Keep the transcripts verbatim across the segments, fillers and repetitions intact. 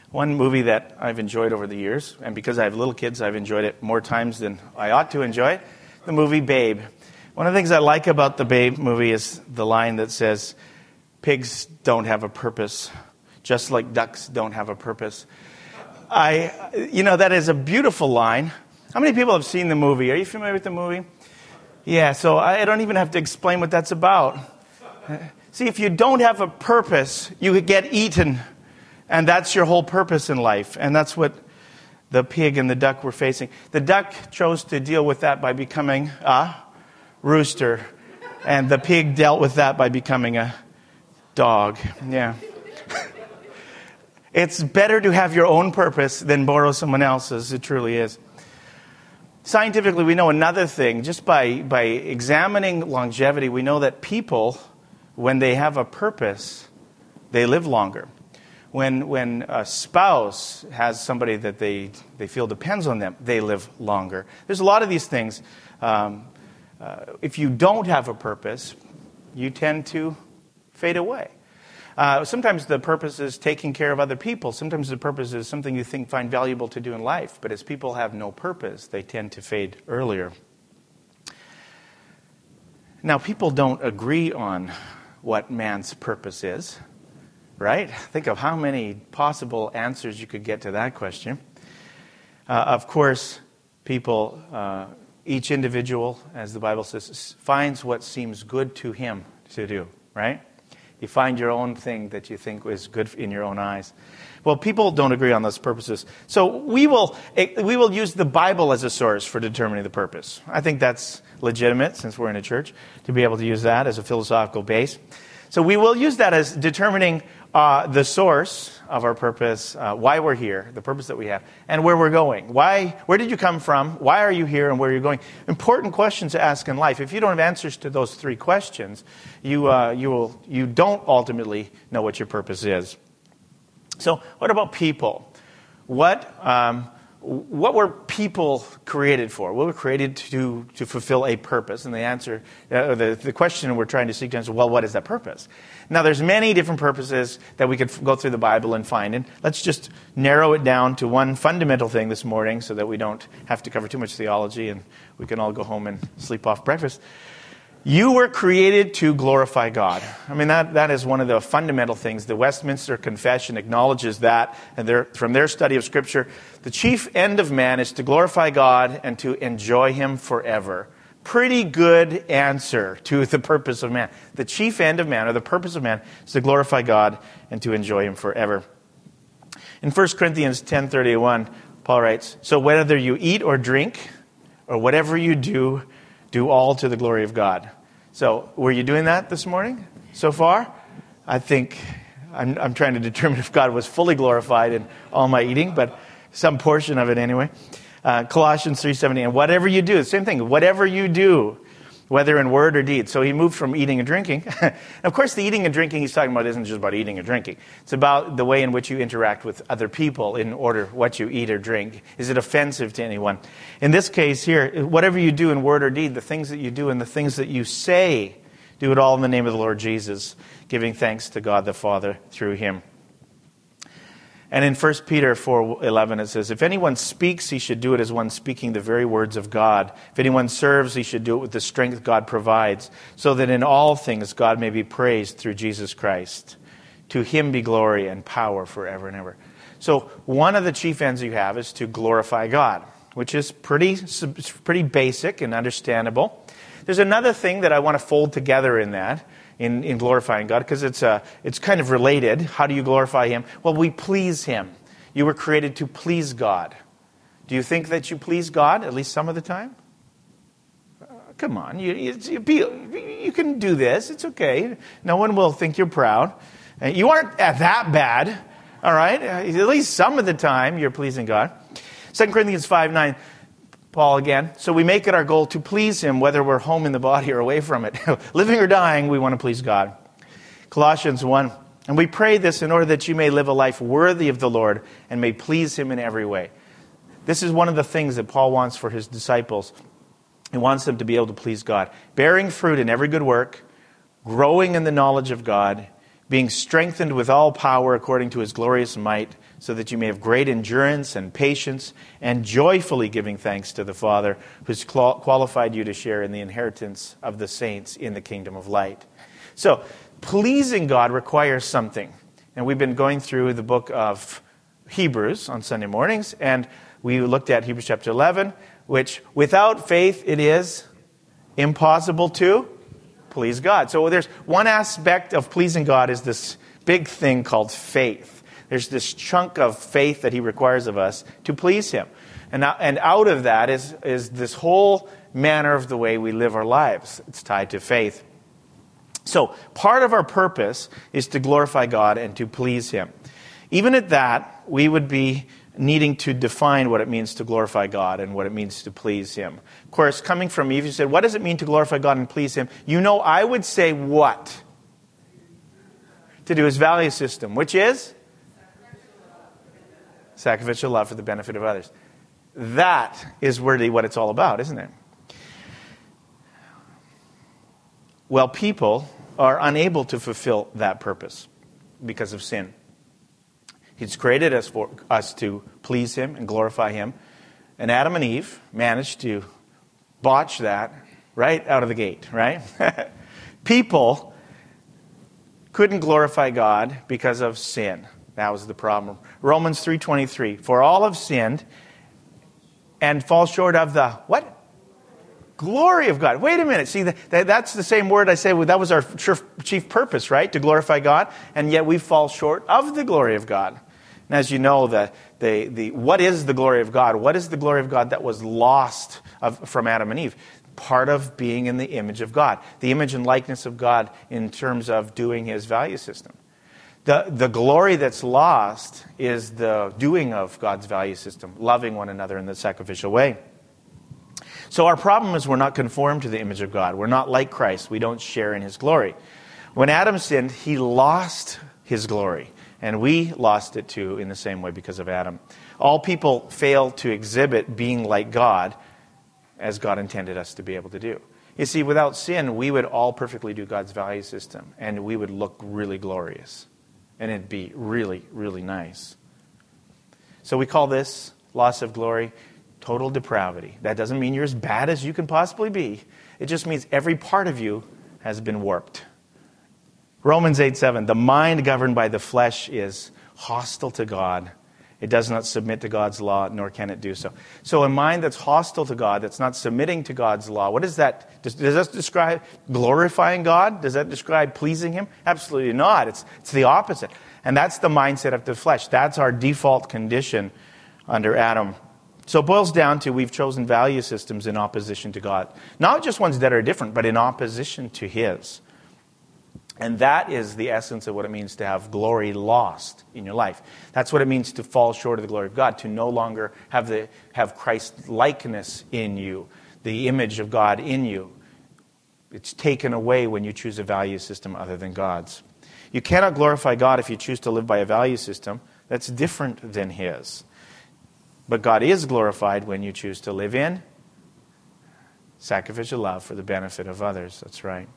One movie that I've enjoyed over the years, and because I have little kids, I've enjoyed it more times than I ought to enjoy it, the movie Babe. One of the things I like about the Babe movie is the line that says, pigs don't have a purpose, just like ducks don't have a purpose. I, you know, that is a beautiful line. How many people have seen the movie? Are you familiar with the movie? Yeah, so I don't even have to explain what that's about. See, if you don't have a purpose, you get eaten. And that's your whole purpose in life. And that's what the pig and the duck were facing. The duck chose to deal with that by becoming a rooster. And the pig dealt with that by becoming a dog. Yeah. It's better to have your own purpose than borrow someone else's. It truly is. Scientifically, we know another thing. Just by, by examining longevity, we know that people, when they have a purpose, they live longer. When when a spouse has somebody that they, they feel depends on them, they live longer. There's a lot of these things. Um, uh, if you don't have a purpose, you tend to fade away. Uh, sometimes the purpose is taking care of other people. Sometimes the purpose is something you think find valuable to do in life. But as people have no purpose, they tend to fade earlier. Now, people don't agree on what man's purpose is. Right? Think of how many possible answers you could get to that question. Uh, of course, people, uh, each individual, as the Bible says, finds what seems good to him to do, right? You find your own thing that you think is good in your own eyes. Well, people don't agree on those purposes. So we will we will use the Bible as a source for determining the purpose. I think that's legitimate, since we're in a church, to be able to use that as a philosophical base. So we will use that as determining uh, the source of our purpose, uh, why we're here, the purpose that we have, and where we're going. Why? Where did you come from? Why are you here? And where are you going? Important questions to ask in life. If you don't have answers to those three questions, you uh, you will you don't ultimately know what your purpose is. So, what about people? What um, what were people created for? What were created to to fulfill a purpose? And the answer, uh, the the question we're trying to seek to answer, well, what is that purpose? Now, there's many different purposes that we could f- go through the Bible and find. And let's just narrow it down to one fundamental thing this morning so that we don't have to cover too much theology and we can all go home and sleep off breakfast. You were created to glorify God. I mean, that, that is one of the fundamental things. The Westminster Confession acknowledges that, and their, from their study of Scripture, the chief end of man is to glorify God and to enjoy Him forever. Pretty good answer to the purpose of man. The chief end of man, or the purpose of man, is to glorify God and to enjoy Him forever. In First Corinthians ten thirty-one, Paul writes, "So whether you eat or drink, or whatever you do, do all to the glory of God." So, were you doing that this morning so far? I think I'm, I'm trying to determine if God was fully glorified in all my eating, but some portion of it anyway. Uh, Colossians three seventeen, and whatever you do, same thing, whatever you do, whether in word or deed. So he moved from eating and drinking. And of course, the eating and drinking he's talking about isn't just about eating and drinking. It's about the way in which you interact with other people in order what you eat or drink. Is it offensive to anyone? In this case here, whatever you do in word or deed, the things that you do and the things that you say, do it all in the name of the Lord Jesus, giving thanks to God the Father through Him. And in First Peter four eleven it says, "If anyone speaks, he should do it as one speaking the very words of God. If anyone serves, he should do it with the strength God provides, so that in all things God may be praised through Jesus Christ. To Him be glory and power forever and ever." So one of the chief ends you have is to glorify God, which is pretty, pretty basic and understandable. There's another thing that I want to fold together in that. In, in glorifying God, because it's uh, it's kind of related. How do you glorify Him? Well, we please Him. You were created to please God. Do you think that you please God at least some of the time? Uh, come on, you, you, you, you can do this. It's okay. No one will think you're proud. Uh, you aren't that bad, all right? Uh, at least some of the time you're pleasing God. Second Corinthians five nine. Paul again. "So we make it our goal to please Him, whether we're home in the body or away from it." Living or dying, we want to please God. Colossians one. "And we pray this in order that you may live a life worthy of the Lord and may please Him in every way." This is one of the things that Paul wants for his disciples. He wants them to be able to please God. Bearing fruit in every good work, growing in the knowledge of God, being strengthened with all power according to his glorious might, so that you may have great endurance and patience, and joyfully giving thanks to the Father, who's qualified you to share in the inheritance of the saints in the kingdom of light. So, pleasing God requires something. And we've been going through the book of Hebrews on Sunday mornings, and we looked at Hebrews chapter eleven, which without faith it is impossible to please God. So there's one aspect of pleasing God is this big thing called faith. There's this chunk of faith that he requires of us to please him. And and out of that is, is this whole manner of the way we live our lives. It's tied to faith. So part of our purpose is to glorify God and to please him. Even at that, we would be needing to define what it means to glorify God and what it means to please him. Of course, coming from Eve, you said, what does it mean to glorify God and please him? You know, I would say what? To do his value system, which is? Sacrificial love for the benefit of others. That is really what it's all about, isn't it? Well, people are unable to fulfill that purpose because of sin. He's created us for us to please him and glorify him. And Adam and Eve managed to botch that right out of the gate, right? People couldn't glorify God because of sin. That was the problem. Romans three twenty-three. For all have sinned and fall short of the, what? Glory of God. Wait a minute. See, that, that's the same word I said. Well, that was our chief purpose, right? To glorify God. And yet we fall short of the glory of God. And as you know, the, the, the, what is the glory of God? What is the glory of God that was lost of, from Adam and Eve? Part of being in the image of God. The image and likeness of God in terms of doing his value system. The, the glory that's lost is the doing of God's value system, loving one another in the sacrificial way. So our problem is we're not conformed to the image of God. We're not like Christ. We don't share in his glory. When Adam sinned, he lost his glory. And we lost it too in the same way because of Adam. All people fail to exhibit being like God as God intended us to be able to do. You see, without sin, we would all perfectly do God's value system. And we would look really glorious. And it'd be really, really nice. So we call this loss of glory total depravity. That doesn't mean you're as bad as you can possibly be. It just means every part of you has been warped. Romans eight seven, the mind governed by the flesh is hostile to God. It does not submit to God's law, nor can it do so. So a mind that's hostile to God, that's not submitting to God's law, what is that? Does, does that describe glorifying God? Does that describe pleasing him? Absolutely not. It's, it's the opposite. And that's the mindset of the flesh. That's our default condition under Adam. So it boils down to we've chosen value systems in opposition to God. Not just ones that are different, but in opposition to his. And that is the essence of what it means to have glory lost in your life. That's what it means to fall short of the glory of God, to no longer have the have Christ's likeness in you, the image of God in you. It's taken away when you choose a value system other than God's. You cannot glorify God if you choose to live by a value system that's different than his. But God is glorified when you choose to live in sacrificial love for the benefit of others. That's right.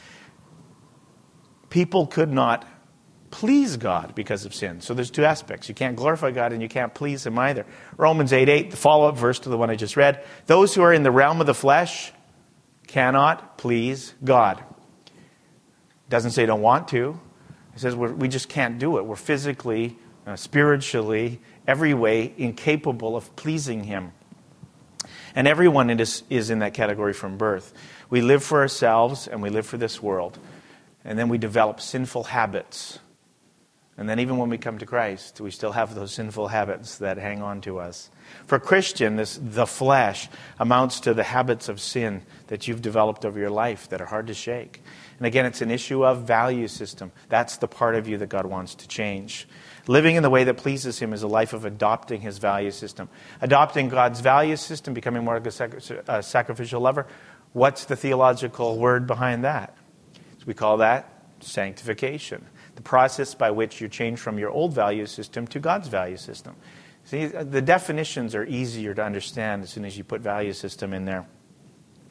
People could not please God because of sin. So there's two aspects. You can't glorify God and you can't please him either. Romans eight eight, the follow-up verse to the one I just read. Those who are in the realm of the flesh cannot please God. It doesn't say don't want to. It says we're, we just can't do it. We're physically, uh, spiritually, every way incapable of pleasing him. And everyone is, is in that category from birth. We live for ourselves and we live for this world. And then we develop sinful habits. And then even when we come to Christ, we still have those sinful habits that hang on to us. For a Christian, this, the flesh amounts to the habits of sin that you've developed over your life that are hard to shake. And again, it's an issue of value system. That's the part of you that God wants to change. Living in the way that pleases him is a life of adopting his value system. Adopting God's value system, becoming more like a sac- uh, sacrificial lover. What's the theological word behind that? So we call that sanctification. The process by which you change from your old value system to God's value system. See, the definitions are easier to understand as soon as you put value system in there.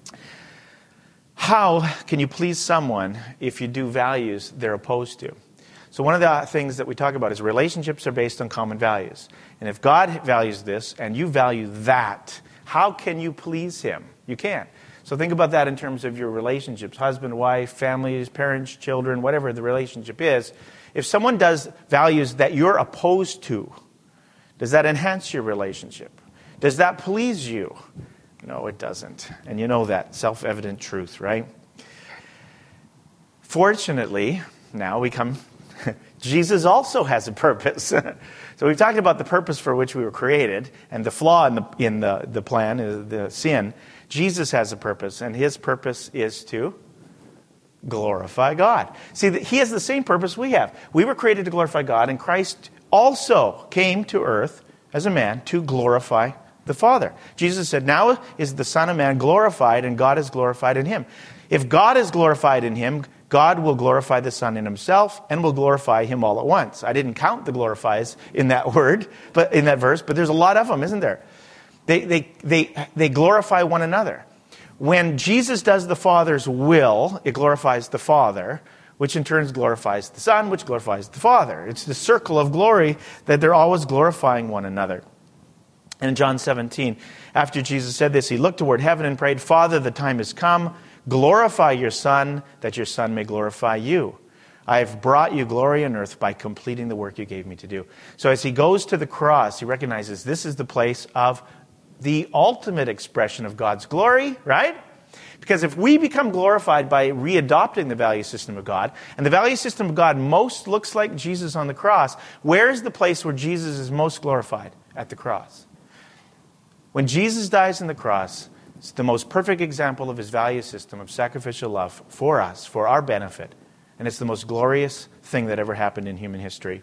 How can you please someone if you do values they're opposed to? So one of the things that we talk about is relationships are based on common values. And if God values this and you value that, how can you please him? You can't. So think about that in terms of your relationships, husband, wife, families, parents, children, whatever the relationship is. If someone does values that you're opposed to, does that enhance your relationship? Does that please you? No, it doesn't. And you know that self-evident truth, right? Fortunately, now we come, Jesus also has a purpose. So we've talked about the purpose for which we were created, and the flaw in the in the, the plan is the sin. Jesus has a purpose, and his purpose is to glorify God. See, he has the same purpose we have. We were created to glorify God, and Christ also came to earth as a man to glorify the Father. Jesus said, now is the Son of Man glorified, and God is glorified in him. If God is glorified in him, God will glorify the Son in himself and will glorify him all at once. I didn't count the glorifies in that word, but in that verse, but there's a lot of them, isn't there? They, they, they, they glorify one another. When Jesus does the Father's will, it glorifies the Father, which in turn glorifies the Son, which glorifies the Father. It's the circle of glory that they're always glorifying one another. And in John seventeen, after Jesus said this, he looked toward heaven and prayed, Father, the time has come. Glorify your Son, that your Son may glorify you. I have brought you glory on earth by completing the work you gave me to do. So as he goes to the cross, he recognizes this is the place of the ultimate expression of God's glory, right? Because if we become glorified by readopting the value system of God, and the value system of God most looks like Jesus on the cross, where is the place where Jesus is most glorified? At the cross. When Jesus dies on the cross, it's the most perfect example of his value system of sacrificial love for us, for our benefit. And it's the most glorious thing that ever happened in human history.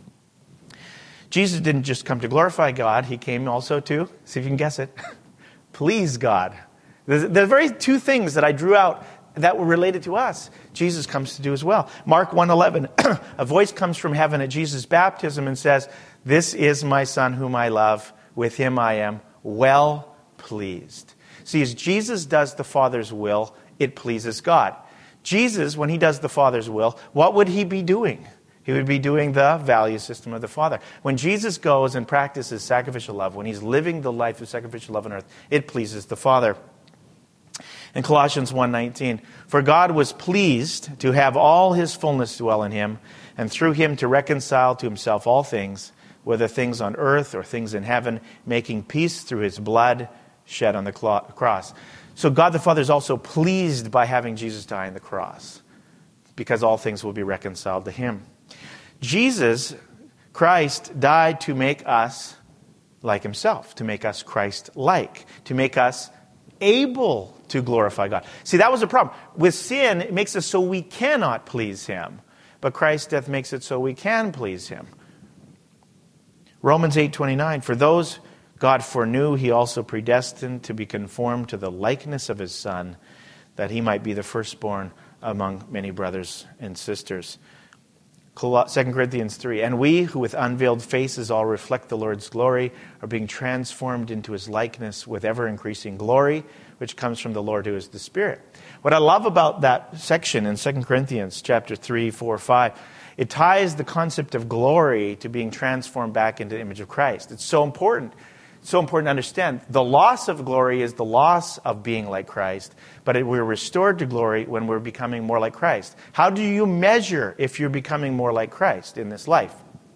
Jesus didn't just come to glorify God, he came also to, see if you can guess it, please God. The, the very two things that I drew out that were related to us, Jesus comes to do as well. Mark one eleven, a voice comes from heaven at Jesus' baptism and says, this is my Son whom I love, with him I am well pleased. See, as Jesus does the Father's will, it pleases God. Jesus, when he does the Father's will, what would he be doing? He would be doing the value system of the Father. When Jesus goes and practices sacrificial love, when he's living the life of sacrificial love on earth, it pleases the Father. In Colossians one nineteen, for God was pleased to have all his fullness dwell in him, and through him to reconcile to himself all things, whether things on earth or things in heaven, making peace through his blood shed on the cross. So God the Father is also pleased by having Jesus die on the cross, because all things will be reconciled to him. Jesus, Christ, died to make us like himself, to make us Christ-like, to make us able to glorify God. See, that was a problem. With sin, it makes us so we cannot please him. But Christ's death makes it so we can please him. Romans eight twenty-nine, for those God foreknew, he also predestined to be conformed to the likeness of his Son, that he might be the firstborn among many brothers and sisters. Second Corinthians three, and we who with unveiled faces all reflect the Lord's glory are being transformed into his likeness with ever-increasing glory, which comes from the Lord who is the Spirit. What I love about that section in Second Corinthians chapter three, four, five, it ties the concept of glory to being transformed back into the image of Christ. It's so important. It's so important to understand. The loss of glory is the loss of being like Christ, but it, we're restored to glory when we're becoming more like Christ. How do you measure if you're becoming more like Christ in this life?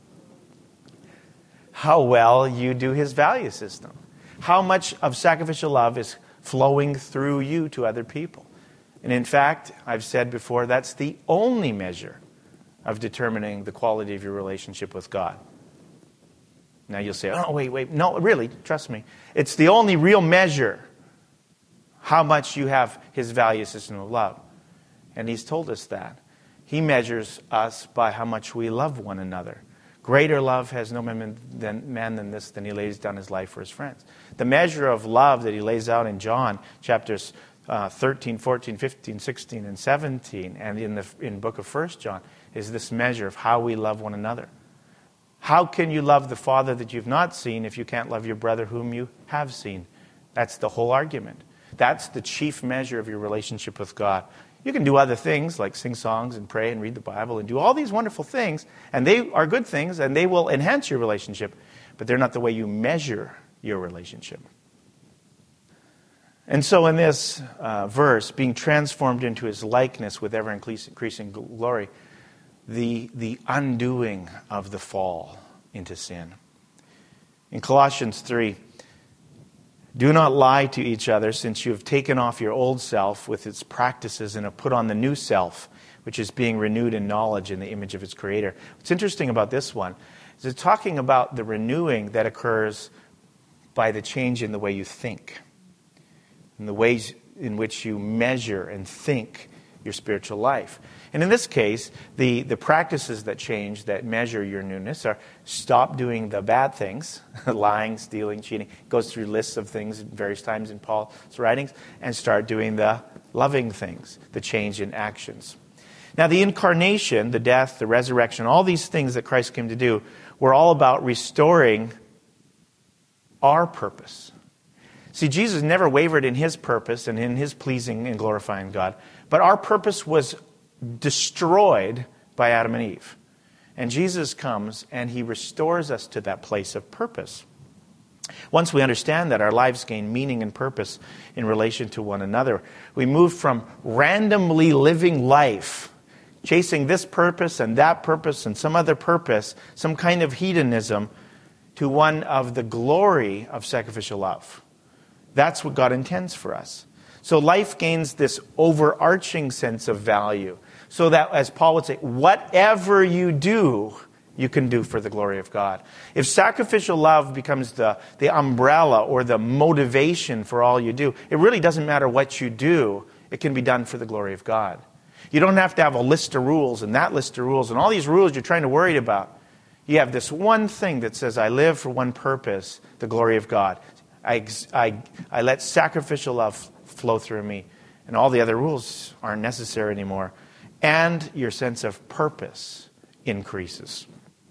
How well you do his value system. How much of sacrificial love is flowing through you to other people. And in fact, I've said before, that's the only measure of determining the quality of your relationship with God. Now you'll say, oh, wait, wait. No, really, trust me. It's the only real measure how much you have his value system of love. And he's told us that. He measures us by how much we love one another. Greater love has no man than, man than this, than he lays down his life for his friends. The measure of love that he lays out in John, chapters uh, thirteen, fourteen, fifteen, sixteen, and seventeen, and in the in book of First John, is this measure of how we love one another. How can you love the Father that you've not seen if you can't love your brother whom you have seen? That's the whole argument. That's the chief measure of your relationship with God. You can do other things like sing songs and pray and read the Bible and do all these wonderful things, and they are good things, and they will enhance your relationship, but they're not the way you measure your relationship. And so in this uh, verse, being transformed into his likeness with ever-increasing glory, the, the undoing of the fall into sin. In Colossians three, do not lie to each other, since you have taken off your old self with its practices and have put on the new self, which is being renewed in knowledge in the image of its creator. What's interesting about this one is it's talking about the renewing that occurs by the change in the way you think, in the ways in which you measure and think your spiritual life. And in this case, the, the practices that change, that measure your newness, are stop doing the bad things, lying, stealing, cheating. It goes through lists of things at various times in Paul's writings, and start doing the loving things, the change in actions. Now, the incarnation, the death, the resurrection, all these things that Christ came to do were all about restoring our purpose. See, Jesus never wavered in his purpose and in his pleasing and glorifying God, but our purpose was destroyed by Adam and Eve. And Jesus comes and he restores us to that place of purpose. Once we understand that, our lives gain meaning and purpose in relation to one another. We move from randomly living life, chasing this purpose and that purpose and some other purpose, some kind of hedonism, to one of the glory of sacrificial love. That's what God intends for us. So life gains this overarching sense of value. So that, as Paul would say, whatever you do, you can do for the glory of God. If sacrificial love becomes the, the umbrella or the motivation for all you do, it really doesn't matter what you do. It can be done for the glory of God. You don't have to have a list of rules and that list of rules and all these rules you're trying to worry about. You have this one thing that says, I live for one purpose, the glory of God. I, I, I let sacrificial love flow through me. And all the other rules aren't necessary anymore. And your sense of purpose increases.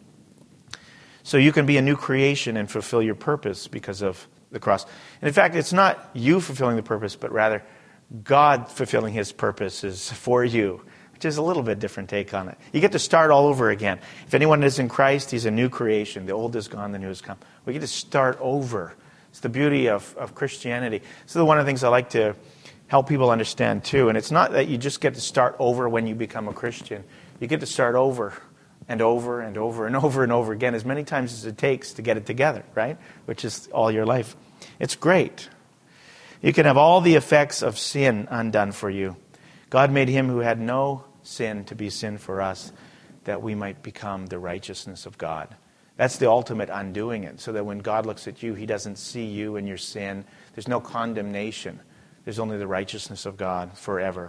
So you can be a new creation and fulfill your purpose because of the cross. And in fact, it's not you fulfilling the purpose, but rather God fulfilling his purposes for you, which is a little bit different take on it. You get to start all over again. If anyone is in Christ, he's a new creation. The old is gone, the new has come. We get to start over. It's the beauty of, of Christianity. This is one of the things I like to help people understand too. And it's not that you just get to start over when you become a Christian. You get to start over and over and over and over and over again as many times as it takes to get it together, right? Which is all your life. It's great. You can have all the effects of sin undone for you. God made him who had no sin to be sin for us, that we might become the righteousness of God. That's the ultimate undoing it, so that when God looks at you, he doesn't see you and your sin. There's no condemnation. There's only the righteousness of God forever.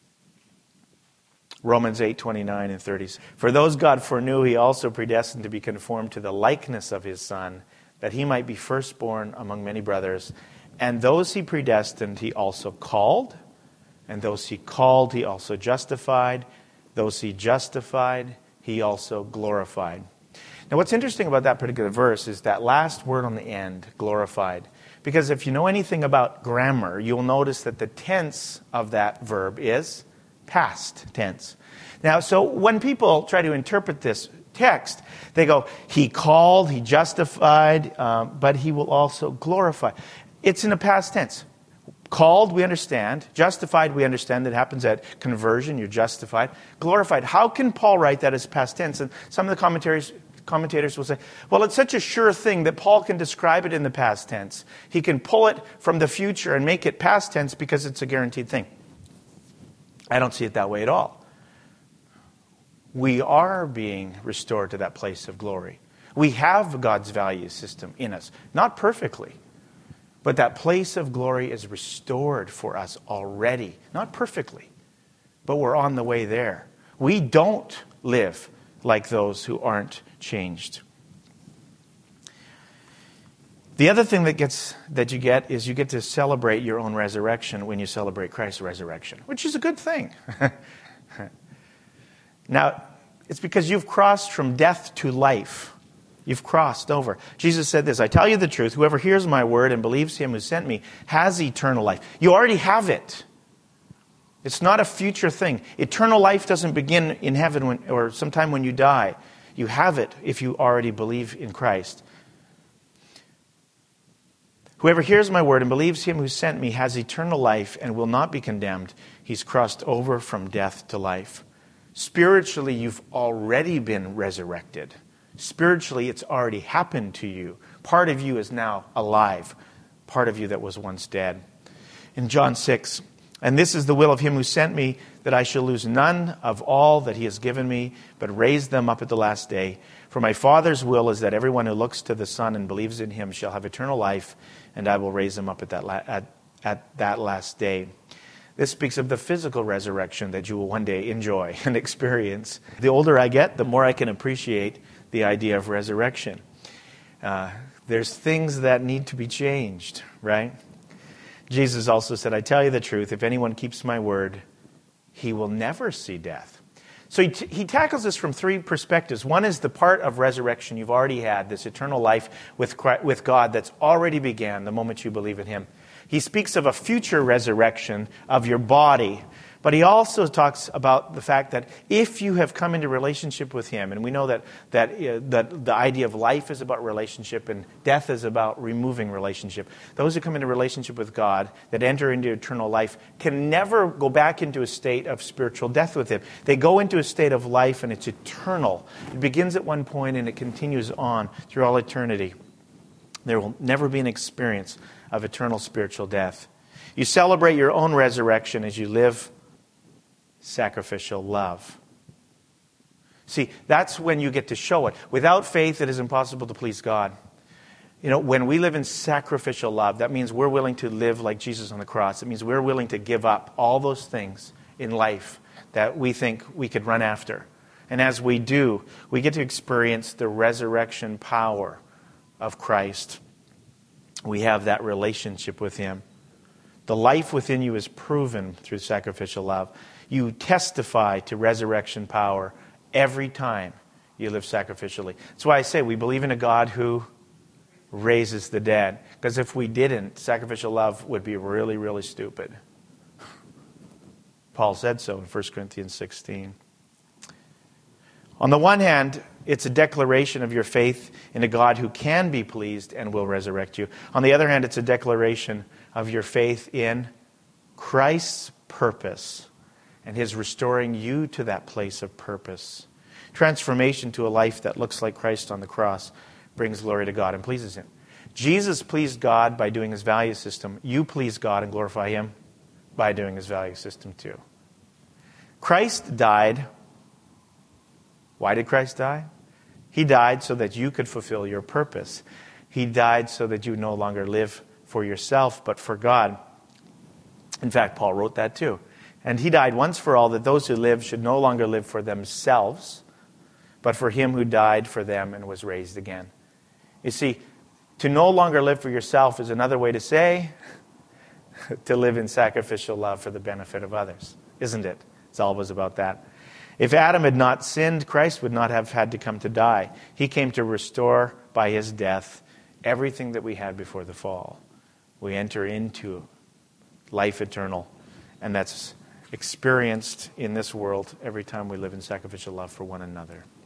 Romans eight, twenty-nine and thirty. For those God foreknew, he also predestined to be conformed to the likeness of his Son, that he might be firstborn among many brothers. And those he predestined, he also called. And those he called, he also justified. Those he justified, he also glorified. Now, what's interesting about that particular verse is that last word on the end, glorified. Because if you know anything about grammar, you'll notice that the tense of that verb is past tense. Now, so when people try to interpret this text, they go, he called, he justified, um, but he will also glorify. It's in the past tense. Called, we understand. Justified, we understand. That happens at conversion. You're justified. Glorified. How can Paul write that as past tense? And some of the commentaries... Commentators will say, well, it's such a sure thing that Paul can describe it in the past tense. He can pull it from the future and make it past tense because it's a guaranteed thing. I don't see it that way at all. We are being restored to that place of glory. We have God's value system in us. Not perfectly, but that place of glory is restored for us already. Not perfectly, but we're on the way there. We don't live like those who aren't changed. The other thing that gets that you get is you get to celebrate your own resurrection when you celebrate Christ's resurrection, which is a good thing. Now, it's because you've crossed from death to life. You've crossed over. Jesus said this, I tell you the truth, whoever hears my word and believes him who sent me has eternal life. You already have it. It's not a future thing. Eternal life doesn't begin in heaven when, or sometime when you die. You have it if you already believe in Christ. Whoever hears my word and believes him who sent me has eternal life and will not be condemned. He's crossed over from death to life. Spiritually, you've already been resurrected. Spiritually, it's already happened to you. Part of you is now alive. Part of you that was once dead. In John six, and this is the will of him who sent me, that I shall lose none of all that he has given me, but raise them up at the last day. For my Father's will is that everyone who looks to the Son and believes in him shall have eternal life, and I will raise them up at that, la- at, at that last day. This speaks of the physical resurrection that you will one day enjoy and experience. The older I get, the more I can appreciate the idea of resurrection. Uh, there's things that need to be changed, right? Jesus also said, I tell you the truth, if anyone keeps my word, he will never see death. So he, t- he tackles this from three perspectives. One is the part of resurrection you've already had, this eternal life with Christ, with God that's already began the moment you believe in him. He speaks of a future resurrection of your body. But he also talks about the fact that if you have come into relationship with him, and we know that that, uh, that the idea of life is about relationship and death is about removing relationship. Those who come into relationship with God, that enter into eternal life, can never go back into a state of spiritual death with him. They go into a state of life and it's eternal. It begins at one point and it continues on through all eternity. There will never be an experience of eternal spiritual death. You celebrate your own resurrection as you live sacrificial love. See, that's when you get to show it. Without faith, it is impossible to please God. You know, when we live in sacrificial love, that means we're willing to live like Jesus on the cross. It means we're willing to give up all those things in life that we think we could run after. And as we do, we get to experience the resurrection power of Christ. We have that relationship with him. The life within you is proven through sacrificial love. You testify to resurrection power every time you live sacrificially. That's why I say we believe in a God who raises the dead. Because if we didn't, sacrificial love would be really, really stupid. Paul said so in First Corinthians sixteen. On the one hand, it's a declaration of your faith in a God who can be pleased and will resurrect you. On the other hand, it's a declaration of your faith in Christ's purpose and his restoring you to that place of purpose. Transformation to a life that looks like Christ on the cross brings glory to God and pleases him. Jesus pleased God by doing his value system. You please God and glorify him by doing his value system too. Christ died. Why did Christ die? He died so that you could fulfill your purpose. He died so that you no longer live for yourself, but for God. In fact, Paul wrote that too. And he died once for all, that those who live should no longer live for themselves, but for him who died for them and was raised again. You see, to no longer live for yourself is another way to say to live in sacrificial love for the benefit of others, isn't it? It's always about that. If Adam had not sinned, Christ would not have had to come to die. He came to restore by his death everything that we had before the fall. We enter into life eternal, and that's experienced in this world every time we live in sacrificial love for one another.